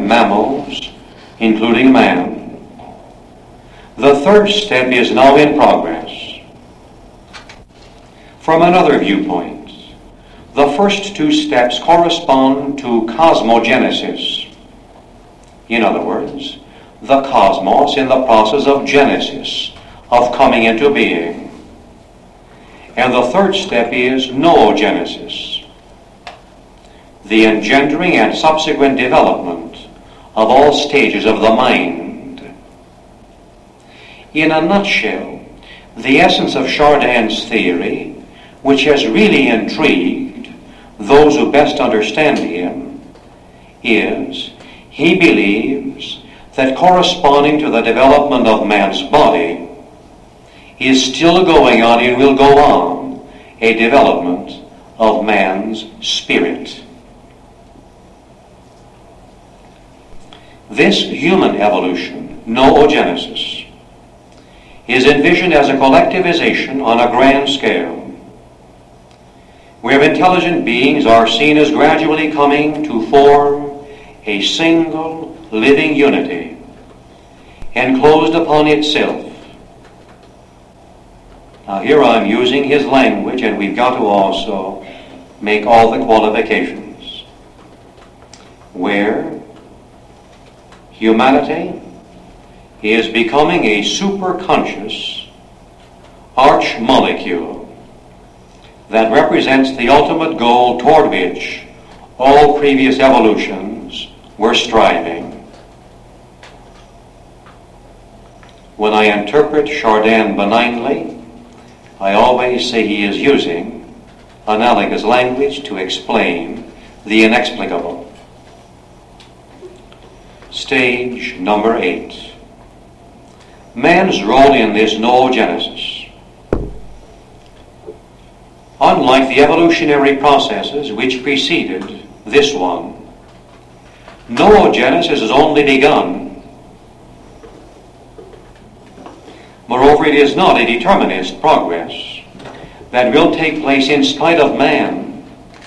mammals, including man. The third step is now in progress. From another viewpoint, the first two steps correspond to cosmogenesis. In other words, the cosmos in the process of genesis, of coming into being. And the third step is noogenesis, the engendering and subsequent development of all stages of the mind. In a nutshell, the essence of Chardin's theory, which has really intrigued those who best understand him, is he believes that corresponding to the development of man's body is still going on and will go on a development of man's spirit. This human evolution, noogenesis, is envisioned as a collectivization on a grand scale, where intelligent beings are seen as gradually coming to form a single living unity, enclosed upon itself. Now here I'm using his language, and we've got to also make all the qualifications, where humanity is becoming a superconscious arch-molecule that represents the ultimate goal toward which all previous evolutions were striving. When I interpret Chardin benignly, I always say he is using analogous language to explain the inexplicable. Stage number 8. Man's role in this noogenesis. Unlike the evolutionary processes which preceded this one, noogenesis has only begun. Moreover, it is not a determinist progress that will take place in spite of man.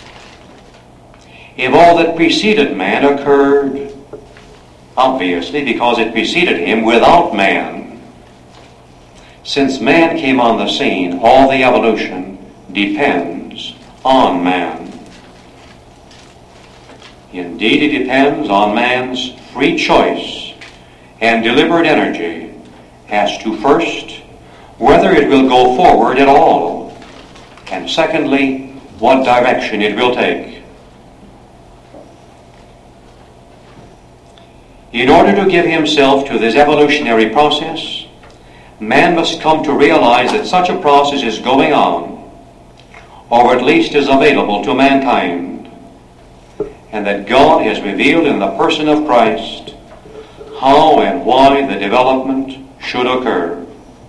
If all that preceded man occurred, obviously because it preceded him, without man, since man came on the scene, all the evolution depends on man. Indeed, it depends on man's free choice and deliberate energy as to, first, whether it will go forward at all, and secondly, what direction it will take. In order to give himself to this evolutionary process, man must come to realize that such a process is going on, or at least is available to mankind, and that God has revealed in the person of Christ how and why the development should occur.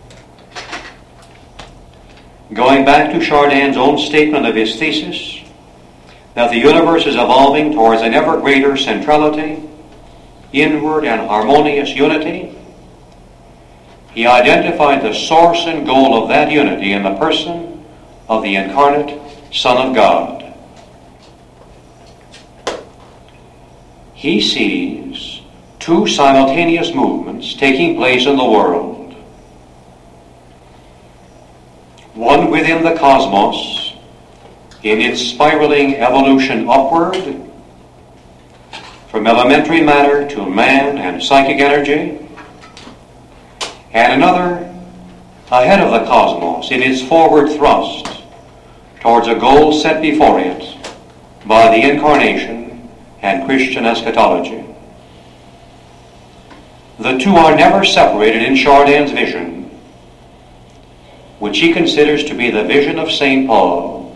Going back to Chardin's own statement of his thesis, that the universe is evolving towards an ever greater centrality, inward and harmonious unity, he identified the source and goal of that unity in the person of the incarnate Son of God. He sees two simultaneous movements taking place in the world. One within the cosmos, in its spiraling evolution upward, from elementary matter to man and psychic energy, and another ahead of the cosmos in its forward thrust towards a goal set before it by the Incarnation and Christian eschatology. The two are never separated in Chardin's vision, which he considers to be the vision of St. Paul.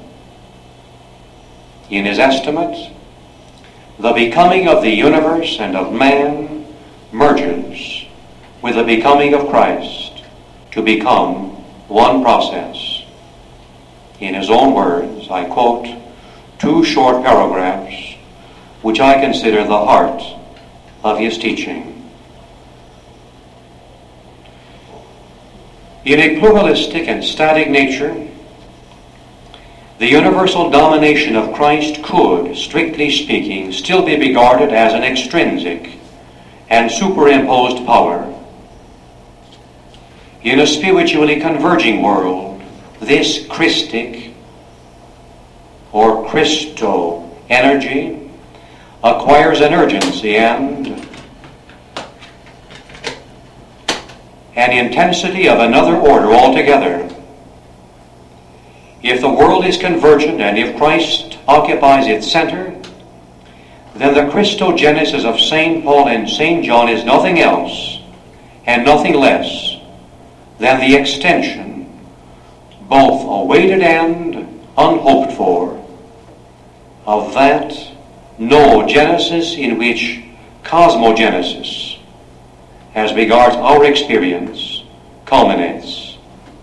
In his estimate, the becoming of the universe and of man merges with the becoming of Christ to become one process. In his own words, I quote two short paragraphs which I consider the heart of his teaching. In a pluralistic and static nature, the universal domination of Christ could, strictly speaking, still be regarded as an extrinsic and superimposed power. In a spiritually converging world, this Christic or Christo energy acquires an urgency and an intensity of another order altogether. If the world is convergent and if Christ occupies its center, then the Christogenesis of St. Paul and St. John is nothing else and nothing less than the extension, both awaited and unhoped for, of that noogenesis in which cosmogenesis, as regards our experience, culminates.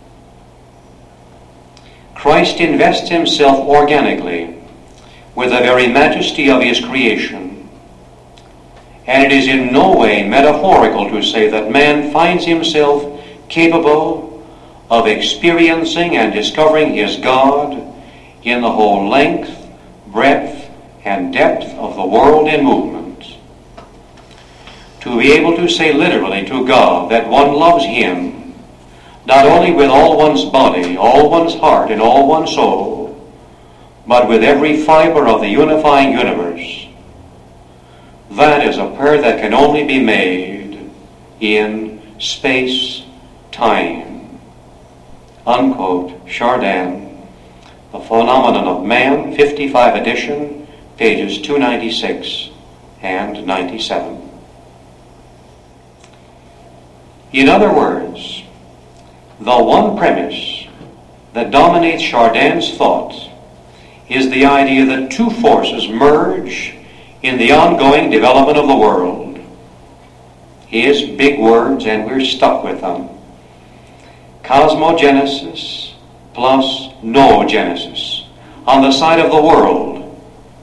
Christ invests himself organically with the very majesty of his creation, and it is in no way metaphorical to say that man finds himself capable of experiencing and discovering his God in the whole length, breadth, and depth of the world in movement. To be able to say literally to God that one loves him, not only with all one's body, all one's heart, and all one's soul, but with every fiber of the unifying universe, that is a prayer that can only be made in space-time. Unquote, Chardin, The Phenomenon of Man, 55 edition, pages 296 and 97. In other words, the one premise that dominates Chardin's thought is the idea that two forces merge in the ongoing development of the world. His big words, and we're stuck with them. Cosmogenesis plus noogenesis. On the side of the world,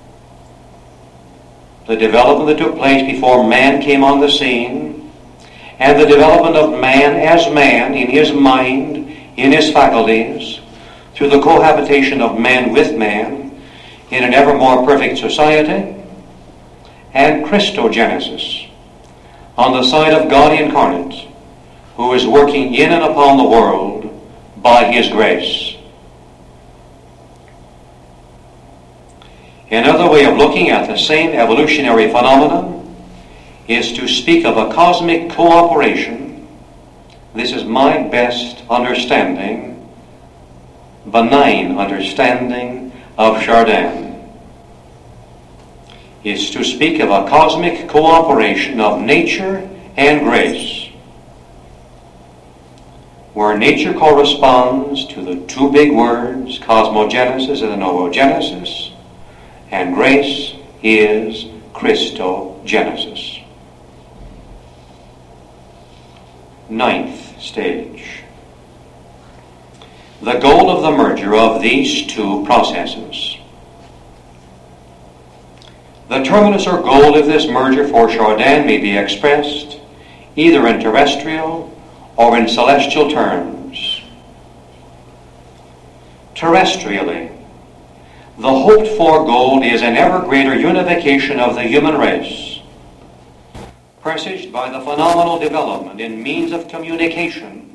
the development that took place before man came on the scene, and the development of man as man in his mind, in his faculties, through the cohabitation of man with man in an ever more perfect society, and Christogenesis on the side of God incarnate, who is working in and upon the world by his grace. Another way of looking at the same evolutionary phenomenon is to speak of a cosmic cooperation. This is my best understanding, benign understanding of Chardin, is to speak of a cosmic cooperation of nature and grace, where nature corresponds to the two big words, cosmogenesis and noogenesis, and grace is Christogenesis. Ninth stage. The goal of the merger of these two processes. The terminus or goal of this merger for Chardin may be expressed either in terrestrial or in celestial terms. Terrestrially, the hoped-for goal is an ever greater unification of the human race, presaged by the phenomenal development in means of communication.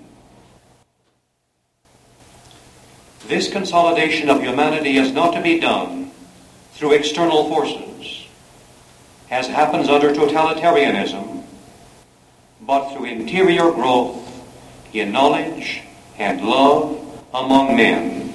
This consolidation of humanity is not to be done through external forces, as happens under totalitarianism, but through interior growth in knowledge and love among men.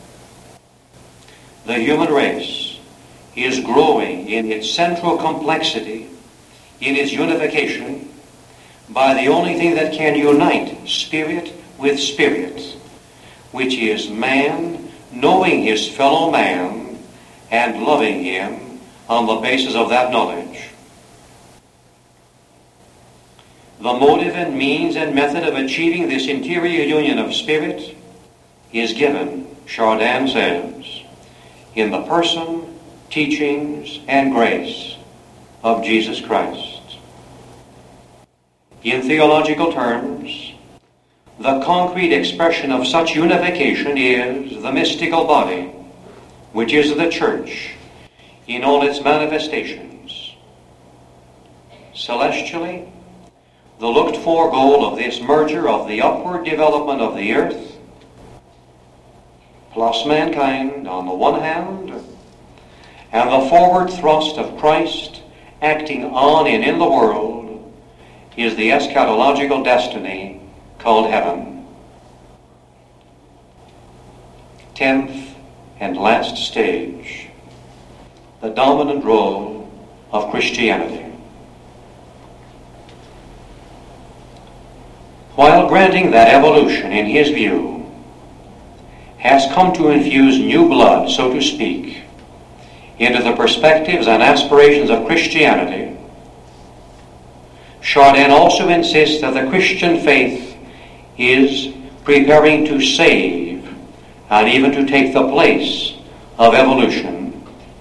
The human race is growing in its central complexity, in its unification, by the only thing that can unite spirit with spirit, which is man knowing his fellow man and loving him on the basis of that knowledge. The motive and means and method of achieving this interior union of spirit is given, Chardin says, in the person, teachings, and grace of Jesus Christ. In theological terms, the concrete expression of such unification is the mystical body, which is the church in all its manifestations. celestially, the looked-for goal of this merger of the upward development of the earth plus mankind on the one hand, and the forward thrust of Christ acting on and in the world is the eschatological destiny called heaven. 10th and last stage, the dominant role of Christianity. While granting that evolution, in his view, has come to infuse new blood, so to speak, into the perspectives and aspirations of Christianity, Chardin also insists that the Christian faith is preparing to save and even to take the place of evolution.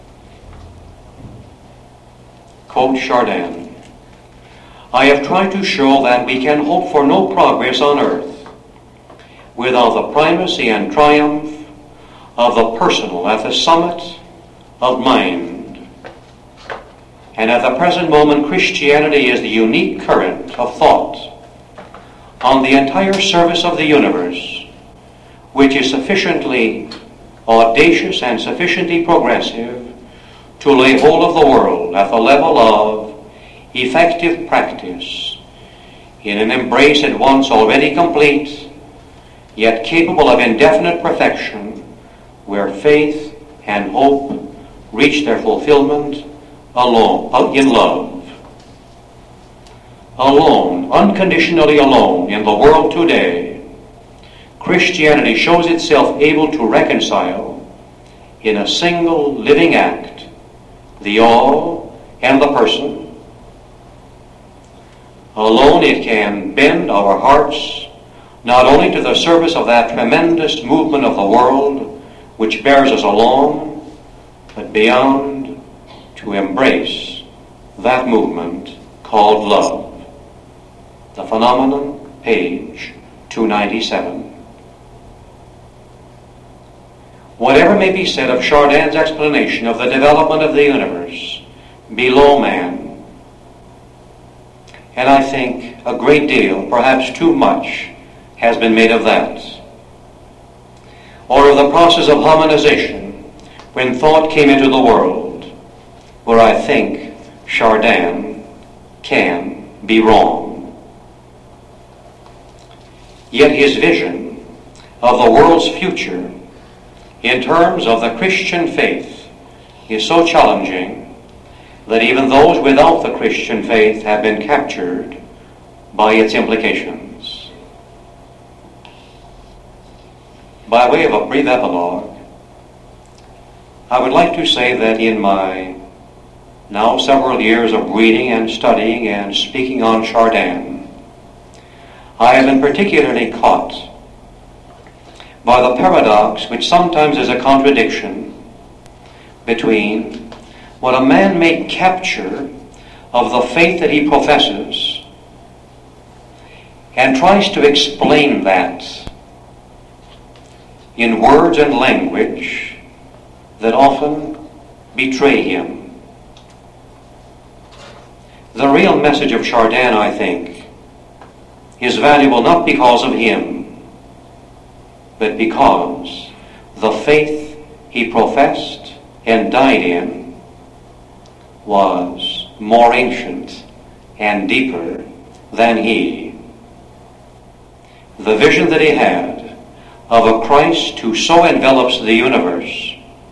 Quote Chardin, "I have tried to show that we can hope for no progress on earth without the primacy and triumph of the personal at the summit of mind. And at the present moment, Christianity is the unique current of thought on the entire surface of the universe, which is sufficiently audacious and sufficiently progressive to lay hold of the world at the level of effective practice in an embrace at once already complete, yet capable of indefinite perfection, where faith and hope reach their fulfillment alone, in love. Alone, unconditionally alone in the world today, Christianity shows itself able to reconcile in a single living act the all and the person. Alone it can bend our hearts not only to the service of that tremendous movement of the world which bears us along, but beyond, to embrace that movement called love." The Phenomenon, page 297. Whatever may be said of Chardin's explanation of the development of the universe below man, and I think a great deal, perhaps too much, has been made of that, or of the process of harmonization when thought came into the world, where I think Chardin can be wrong. Yet his vision of the world's future in terms of the Christian faith is so challenging that even those without the Christian faith have been captured by its implications. By way of a brief epilogue, I would like to say that in my now several years of reading and studying and speaking on Chardin, I have been particularly caught by the paradox, which sometimes is a contradiction, between what a man may capture of the faith that he professes and tries to explain that in words and language that often betray him. The real message of Chardin, I think, is valuable not because of him, but because the faith he professed and died in was more ancient and deeper than he. The vision that he had of a Christ who so envelops the universe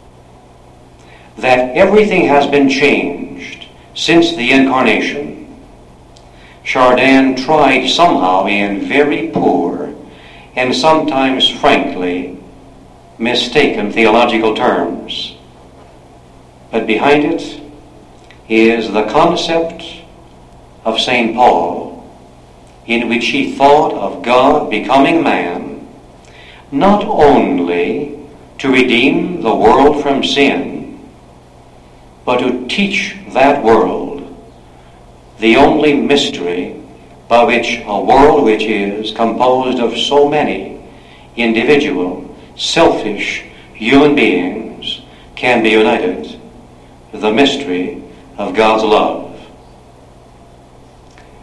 that everything has been changed since the Incarnation, Chardin tried somehow in very poor and sometimes frankly mistaken theological terms. But behind it is the concept of St. Paul, in which he thought of God becoming man, not only to redeem the world from sin, but to teach that world the only mystery by which a world which is composed of so many individual, selfish human beings can be united, the mystery of God's love.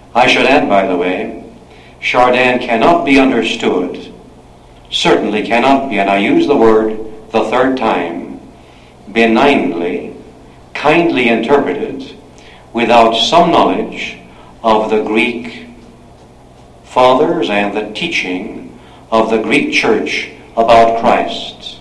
I should add, by the way, Chardin cannot be understood, certainly cannot be, and I use the word the third time, benignly, kindly interpreted, without some knowledge of the Greek fathers and the teaching of the Greek church about Christ.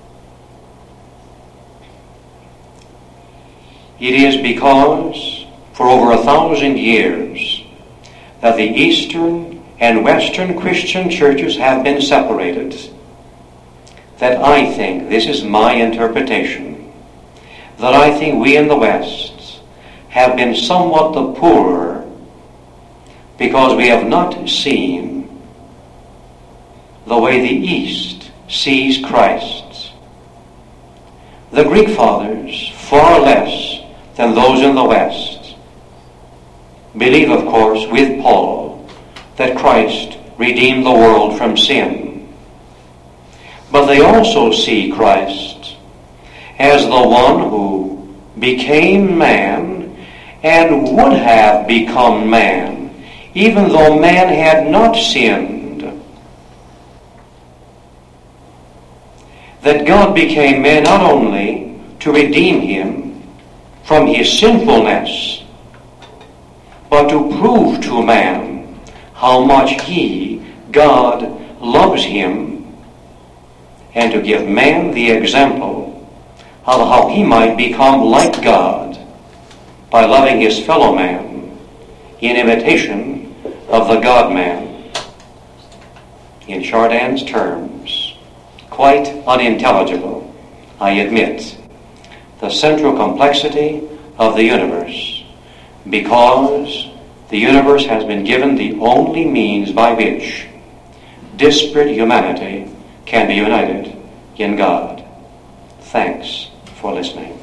It is because for over 1,000 years that the Eastern and Western Christian churches have been separated, that I think, this is my interpretation, that I think we in the West have been somewhat the poorer because we have not seen the way the East sees Christ. The Greek fathers, far less than those in the West, believe, of course, with Paul, that Christ redeemed the world from sin. But they also see Christ as the one who became man and would have become man, even though man had not sinned. That God became man not only to redeem him from his sinfulness, but to prove to man how much he, God, loves him, and to give man the example of how he might become like God by loving his fellow man in imitation of the God-man. In Chardin's terms, quite unintelligible, I admit, the central complexity of the universe, because the universe has been given the only means by which disparate humanity can be united in God. Thanks for listening.